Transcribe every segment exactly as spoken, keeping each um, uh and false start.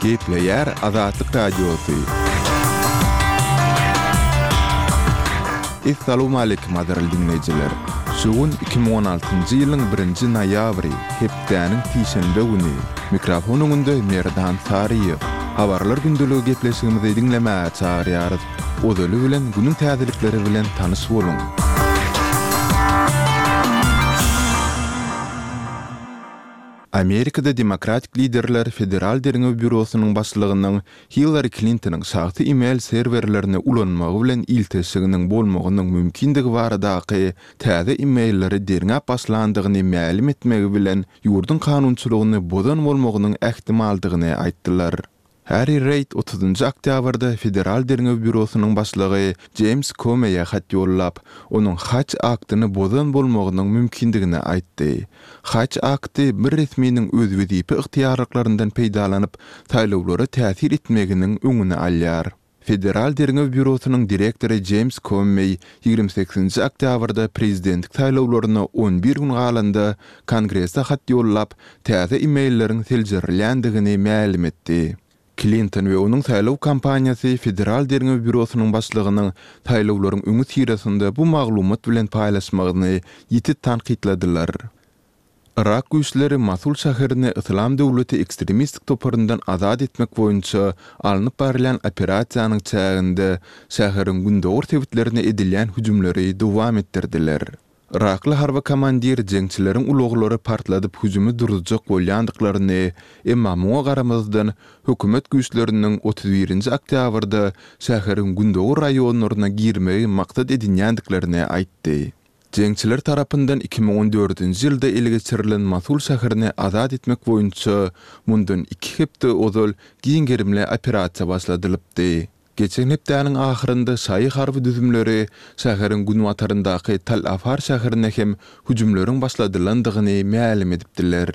Gepleyer Azatlyk Radiosu. Assalamu alaykum aziz dinleyijiler. Şugun iki bin on altyncı ýylyň birinji noýabry, hepdäniň tişende güni. Mikrofonunda Merdan Tariýew. Habarlar gündüligi gepleşigimizi dinlemäge çagyrýarys. Odaly bilen günüň täzelikleri bilen tanyş boluň. Amerikada demokratik liderler Federal Derňew Bürosynyň başlygynyň Hillary Clinton'yň şahsy e-mail serwerlerine ulanmagy bilen ilteşiginiň bolmagynyň mümkindigi baradaky täze e-mailleri derňäp başlandygyny ma'lum etmegi bilen ýurdun kanunçylygyny bozan bolmagynyň ähtimaldygyny aýtdylar. Harry Reid otuzuncu oktýabrda Federal Derňew Bürosynyň başlygy James Comey'e hat ýollap, onuň haç aktyny bozan bolmagynyň mümkindigini aýtdy. Haç akty bir resminiň öz wezipe yktyýarlyklaryndan peýdalanyp, taýlawlara täsir etmeginiň öňüne alýar. Federal Derňew Bürosynyň direktory James Comey ýygrimi sekizinji oktýabrda prezidentlik taýlawlaryna on bir gün galanda Kongresse hat ýollap, täze e-mailleriň seljeriländigini ma'lum etdi. Clinton we onuň taýlaw kampaniýasy Federal Derňew Bürosynyň başlygynyň taýlawlaryň öňü tirasynda bu maglumat bilen paýlaşmagyny ýiti tanqidlediler. Irak güýçleri Mosul şäherini Islam döwleti ekstremistik toparyndan azad etmek boýunça alınıp barilen operasiýanyň çäginde şäheriň gündöwür tewitlerine edilen hüjümleri dowam etdirdiler. Irakly harba komandir jeňçileriň uloglary partladyp hüjümi durdurjak bolýandyklaryny, emma muňa garamazdan hökümet güýçleriniň otuz birinji oktýabrda şäheriň gündöwür raýonlaryna girmegi maksat edilýändiklaryny aýtdy. Jeňçiler tarapyndan iki bin on dördünji ýylda ele geçirilen Mosul şäherini azad etmek boýunça mundan iki hepde ozal giňgerimli operasiýa başladylypdy. Geçen hepdäniň ahyrynda şaýy harby düzümleri şäheriň günwataryndaky Tal Afar şäherine hem hüjümleriň başladylandygyny ma'lum edipdiler.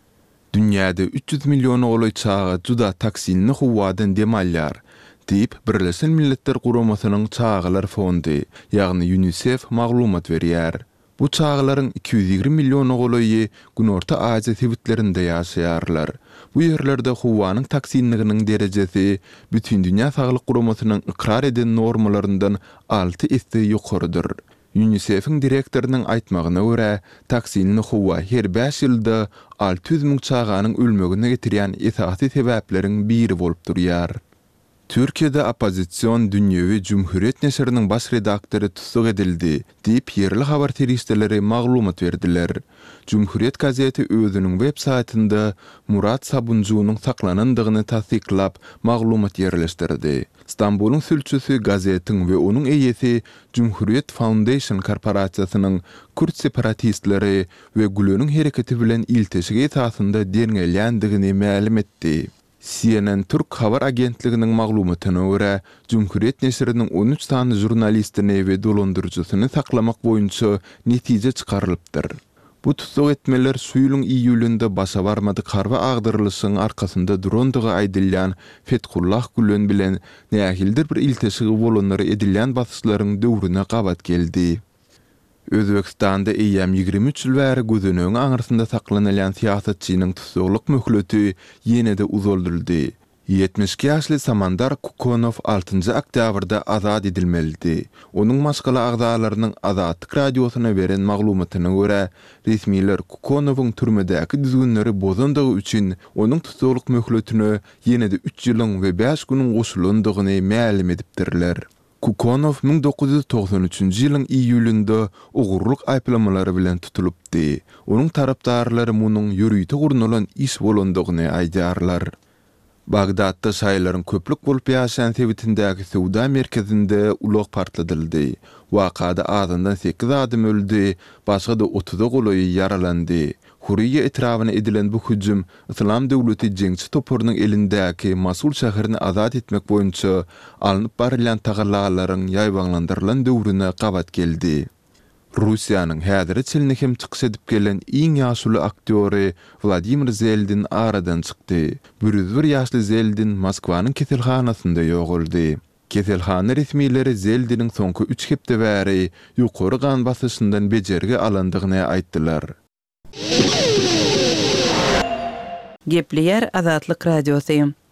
Dünýäde üç yüz million oly çağa juda taksinli huwadan demalýar, diýip Birleşen Milletler Guramasynyň çağalar fondy, ýagny UNICEF maglumat berýär. Bu çağalaryň iki yüz ýygrimi million oly Gün Orta Aziýa tewitlerinde ýaşaýarlar. Bu ýerlerde huwanyň taksinliginiň derejesi bütün dünýä saglyk guramasynyň ikrar eden normalaryndan alty esse ýokarydyr. UNICEF'iň direktorynyň aýtmagyna görä, taksinli huwa her beş ýylda alty yüz miň çağanyň ölmegine getirýän esasy sebepleriň biri bolup durýar. Türkiýede opozisiýon Dünýäwi Cumhuriyet neşriniň baş redaktory tutuk edildi, diýip yerli habar teristleri maglumat berdiler. Cumhuriyet gazeti özüniň web saytynda Murat Sabuncuwyň saklanandygyny tasdiklap maglumat ýerleşdirdi. Istanbulyň sülçüsü gazetiň we onuň eýesi Cumhuriyet Foundation korporasiýasynyň Kürt separatistleri we Güleniň hereketi bilen ilteşigi esasynda derňelýändigini ma'lum etdi. C N N Türk habar agentliginiň maglumatyna görä, Cumhuriyet neşriniň on üç tane jurnalistini we dolandyrjysyny saklamak boýunça netije çykarylypdyr. Bu tutuk etmeler şu ýylyň iýulynda başa barmadyk harba agdyrlyşynyň arkasynda durandygy aýdylýan Fethullah Gülen bilen nähildir bir ilteşigi bolanlary edilýän basyşlaryň döwrüne gabat geldi. Özbekistanda eýem ýygrimi üç ýyl bäri gözüniň aňyrsynda saklanýan siýasatçynyň tutukluk möhleti ýene-de uzolduruldy. yetmiş iki ýaşly Samandar Kukonov altynjy oktýabrda azad edilmelidi. Onuň maşgala agzalarynyň Azatlyk radiosyna beren maglumatyna görä, resmiler Kukonowyň türmedäki düzgünleri bozandygy üçin onuň tutukluk möhletini ýene-de üç ýylyň we beş günüň goşulandygyny ma'lum edipdirler. Kukonov bin dokuz yüz doksan üçünji ýylyň iýulynda ogurluk aýplamalary bilen tutulupdy. Onuň tarapdarlary munyň ýürüýte gurnulan iş bolandygyny aýdýarlar. Bagdatda şaýlaryň köplük bolup ýaşaýan tewitindäki sowda merkezinde ulak partladyldy. Wakada azyndan sekiz adam öldü, başga da otuz goly yaralandy. Huriye etrawyna edilen bu hüjüm Islam döwleti jeňçi toparynyň elindäki Mosul şäherini azad etmek boýunça alınıp barylan tagallalaryň ýaýbanlandyrylan döwrüne gabat geldi. Russiýanyň häziri çelini hem çykyş edip gelen iň ýaşly aktýory Vladimir Zeldin aradan çykdy. bir yüz bir ýaşly Zeldin Moskwanyň keselhanasynda ýogaldy. Keselhana resmileri Zeldiniň soňky üç hepde bäri ýokary gan basyşyndan bejergi alandygyny aýtdylar. Gepleyer Azatlyk Radiosu.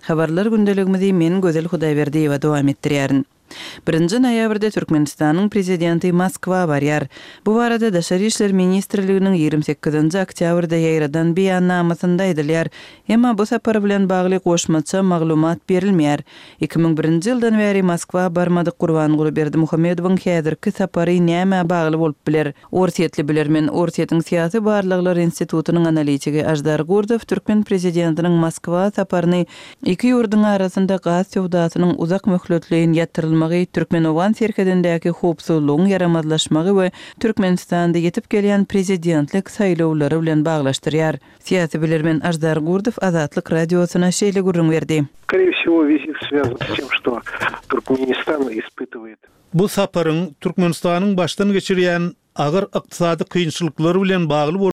Habarlar gündeligimizi men Gözel Hudaýberdiýewa dowam etdirýärin. birinji noýabrda Türkmenistanyň prezidenti Moskwa barýar. Bu barada Daşary işler ministrliginiň ýigirme sekizinji oktýabrda ýaýradan beýannamasynda edilýär. Emma bu sapar bilen bagly goşmaça maglumat berilmeýär. iki ming birinji ýyldan bäri Moskwa barmadyk Gurbangulu Berdimuhammedowyň häzirki sapary näme bagly bolup biler? Orsiýetli bilermen Orsiýetiň syýasy barlyklar institutynyň analitigi Ajdar Gurdow Türkmen prezidentiniň Moskwa saparyny iki ýurduň arasynda gaz sowdasynyň uzak möhletliğin ýatyrylmagy, Türkmenowan serkedindäki howpsuzlygyň yaramazlaşmagy we Türkmenistanda ýetip gelýän prezidentlik saýlawlary bilen baglaşdyrýar. Syýasy bilermen Ajdar Gurdow Azatlyk radiosyna şeýle gurrun berdi. Скорее всего, визит связан с тем, что Туркменистан испытывает. Bu saparyň Türkmenistanyň başdan geçirýän agyr ykdysady kynçylyklar bilen bagly